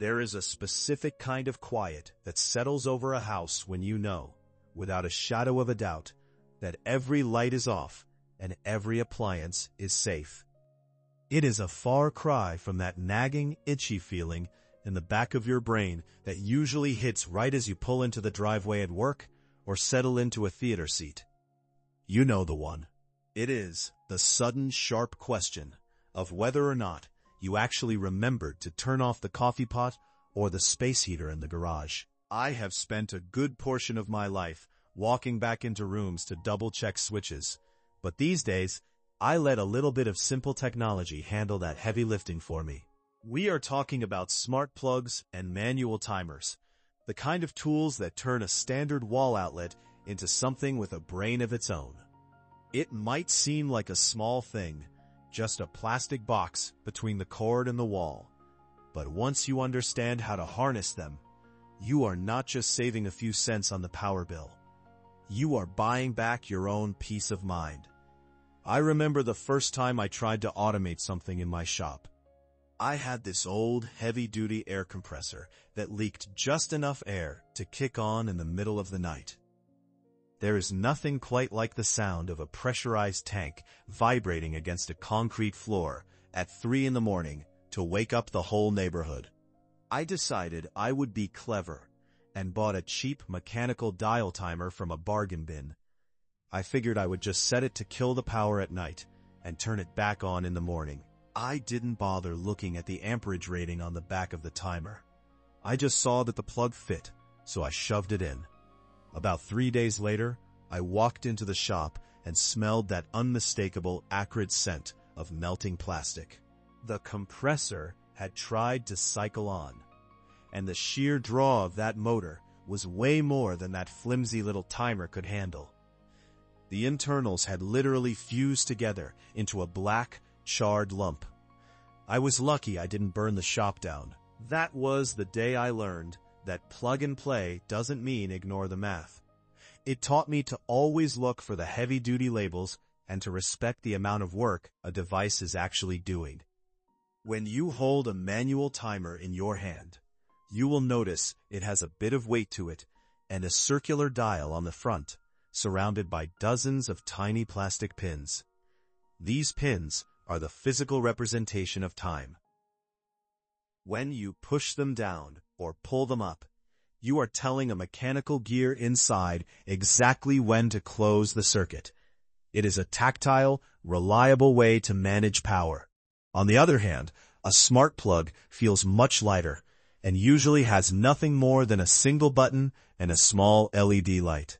There is a specific kind of quiet that settles over a house when you know, without a shadow of a doubt, that every light is off and every appliance is safe. It is a far cry from that nagging, itchy feeling in the back of your brain that usually hits right as you pull into the driveway at work or settle into a theater seat. You know the one. It is the sudden, sharp question of whether or not you actually remembered to turn off the coffee pot or the space heater in the garage. I have spent a good portion of my life walking back into rooms to double-check switches, but these days, I let a little bit of simple technology handle that heavy lifting for me. We are talking about smart plugs and manual timers, the kind of tools that turn a standard wall outlet into something with a brain of its own. It might seem like a small thing, just a plastic box between the cord and the wall. But once you understand how to harness them, you are not just saving a few cents on the power bill. You are buying back your own peace of mind. I remember the first time I tried to automate something in my shop. I had this old, heavy-duty air compressor that leaked just enough air to kick on in the middle of the night. There is nothing quite like the sound of a pressurized tank vibrating against a concrete floor at 3 in the morning to wake up the whole neighborhood. I decided I would be clever and bought a cheap mechanical dial timer from a bargain bin. I figured I would just set it to kill the power at night and turn it back on in the morning. I didn't bother looking at the amperage rating on the back of the timer. I just saw that the plug fit, so I shoved it in. About 3 days later, I walked into the shop and smelled that unmistakable, acrid scent of melting plastic. The compressor had tried to cycle on, and the sheer draw of that motor was way more than that flimsy little timer could handle. The internals had literally fused together into a black, charred lump. I was lucky I didn't burn the shop down. That was the day I learned that plug and play doesn't mean ignore the math. It taught me to always look for the heavy-duty labels and to respect the amount of work a device is actually doing. When you hold a manual timer in your hand, you will notice it has a bit of weight to it and a circular dial on the front, surrounded by dozens of tiny plastic pins. These pins are the physical representation of time. When you push them down or pull them up, you are telling a mechanical gear inside exactly when to close the circuit. It is a tactile, reliable way to manage power. On the other hand, a smart plug feels much lighter and usually has nothing more than a single button and a small LED light.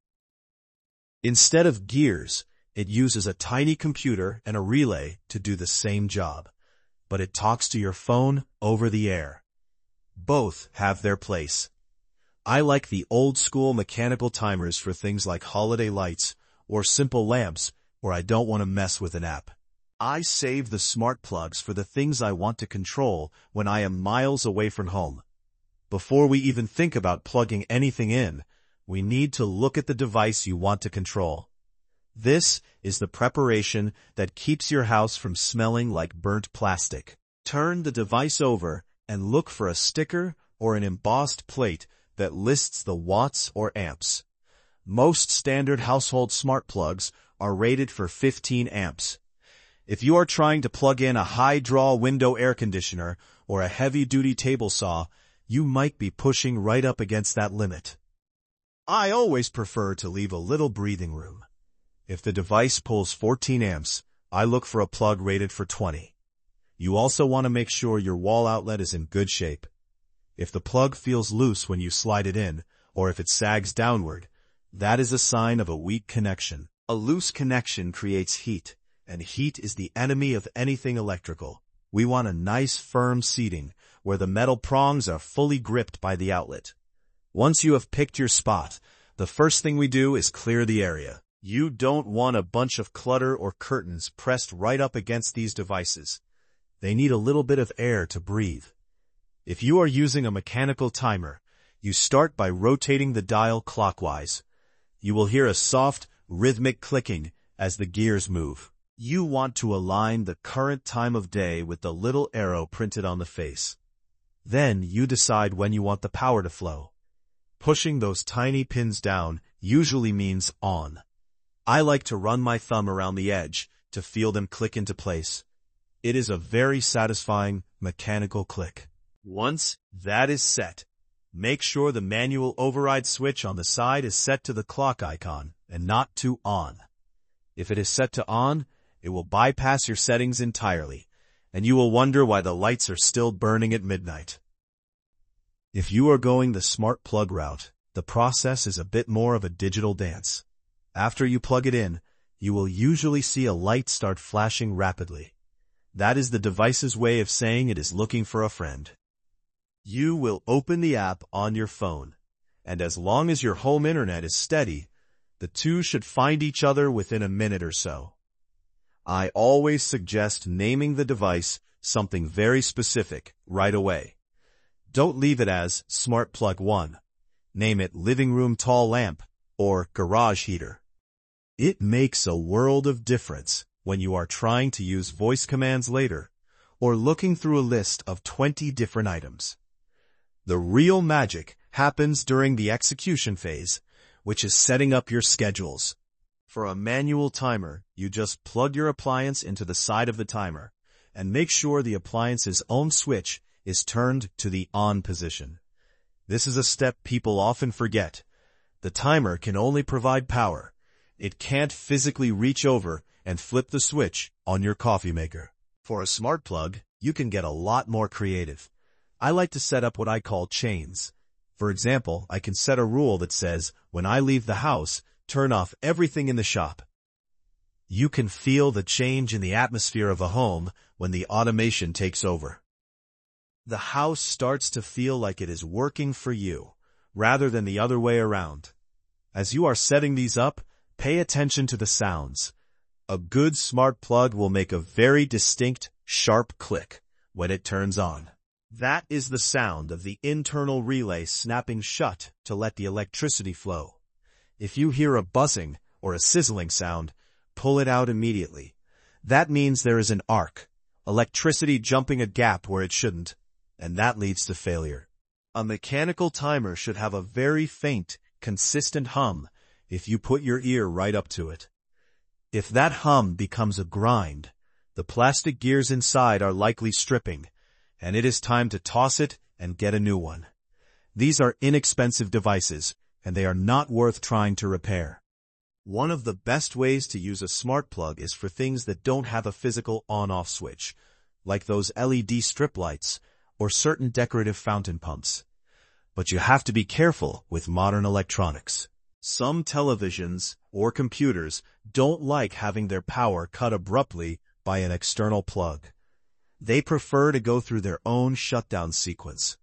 Instead of gears, it uses a tiny computer and a relay to do the same job, but it talks to your phone over the air. Both have their place. I like the old-school mechanical timers for things like holiday lights or simple lamps where I don't want to mess with an app. I save the smart plugs for the things I want to control when I am miles away from home. Before we even think about plugging anything in, we need to look at the device you want to control. This is the preparation that keeps your house from smelling like burnt plastic. Turn the device over and look for a sticker or an embossed plate that lists the watts or amps. Most standard household smart plugs are rated for 15 amps. If you are trying to plug in a high-draw window air conditioner or a heavy-duty table saw, you might be pushing right up against that limit. I always prefer to leave a little breathing room. If the device pulls 14 amps, I look for a plug rated for 20. You also want to make sure your wall outlet is in good shape. If the plug feels loose when you slide it in, or if it sags downward, that is a sign of a weak connection. A loose connection creates heat, and heat is the enemy of anything electrical. We want a nice, firm seating where the metal prongs are fully gripped by the outlet. Once you have picked your spot, the first thing we do is clear the area. You don't want a bunch of clutter or curtains pressed right up against these devices. They need a little bit of air to breathe. If you are using a mechanical timer, you start by rotating the dial clockwise. You will hear a soft, rhythmic clicking as the gears move. You want to align the current time of day with the little arrow printed on the face. Then you decide when you want the power to flow. Pushing those tiny pins down usually means on. I like to run my thumb around the edge to feel them click into place. It is a very satisfying mechanical click. Once that is set, make sure the manual override switch on the side is set to the clock icon and not to on. If it is set to on, it will bypass your settings entirely, and you will wonder why the lights are still burning at midnight. If you are going the smart plug route, the process is a bit more of a digital dance. After you plug it in, you will usually see a light start flashing rapidly. That is the device's way of saying it is looking for a friend. You will open the app on your phone, and as long as your home internet is steady, the two should find each other within a minute or so. I always suggest naming the device something very specific right away. Don't leave it as Smart Plug 1. Name it Living Room Tall Lamp or Garage Heater. It makes a world of difference when you are trying to use voice commands later or looking through a list of 20 different items. The real magic happens during the execution phase, which is setting up your schedules. For a manual timer, you just plug your appliance into the side of the timer and make sure the appliance's own switch is turned to the on position. This is a step people often forget. The timer can only provide power. It can't physically reach over and flip the switch on your coffee maker. For a smart plug, you can get a lot more creative. I like to set up what I call chains. For example, I can set a rule that says, when I leave the house, turn off everything in the shop. You can feel the change in the atmosphere of a home when the automation takes over. The house starts to feel like it is working for you, rather than the other way around. As you are setting these up, pay attention to the sounds. A good smart plug will make a very distinct, sharp click when it turns on. That is the sound of the internal relay snapping shut to let the electricity flow. If you hear a buzzing or a sizzling sound, pull it out immediately. That means there is an arc, electricity jumping a gap where it shouldn't, and that leads to failure. A mechanical timer should have a very faint, consistent hum if you put your ear right up to it. If that hum becomes a grind, the plastic gears inside are likely stripping, and it is time to toss it and get a new one. These are inexpensive devices, and they are not worth trying to repair. One of the best ways to use a smart plug is for things that don't have a physical on-off switch, like those LED strip lights or certain decorative fountain pumps. But you have to be careful with modern electronics. Some televisions or computers don't like having their power cut abruptly by an external plug. They prefer to go through their own shutdown sequence.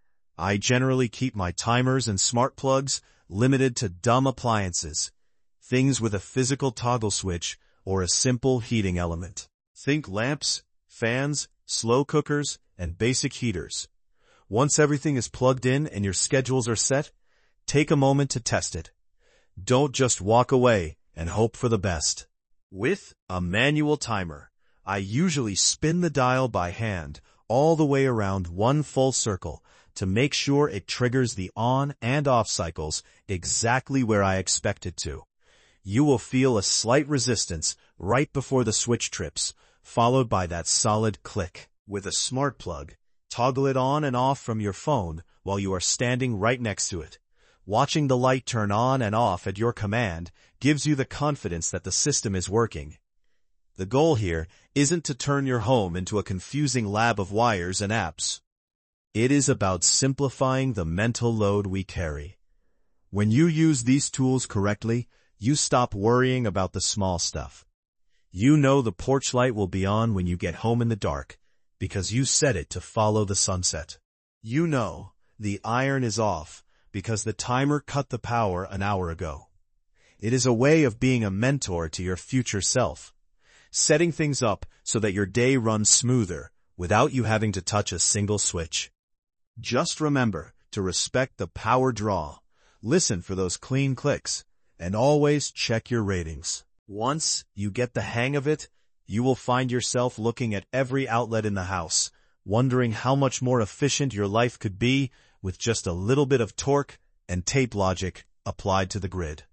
I generally keep my timers and smart plugs limited to dumb appliances, things with a physical toggle switch or a simple heating element. Think lamps, fans, slow cookers, and basic heaters. Once everything is plugged in and your schedules are set, take a moment to test it. Don't just walk away and hope for the best. With a manual timer, I usually spin the dial by hand all the way around one full circle to make sure it triggers the on and off cycles exactly where I expect it to. You will feel a slight resistance right before the switch trips, followed by that solid click. With a smart plug, toggle it on and off from your phone while you are standing right next to it. Watching the light turn on and off at your command gives you the confidence that the system is working. The goal here isn't to turn your home into a confusing lab of wires and apps. It is about simplifying the mental load we carry. When you use these tools correctly, you stop worrying about the small stuff. You know the porch light will be on when you get home in the dark, because you set it to follow the sunset. You know the iron is off because the timer cut the power an hour ago. It is a way of being a mentor to your future self, setting things up so that your day runs smoother without you having to touch a single switch. Just remember to respect the power draw, listen for those clean clicks, and always check your ratings. Once you get the hang of it, you will find yourself looking at every outlet in the house, wondering how much more efficient your life could be with just a little bit of torque and tape logic applied to the grid.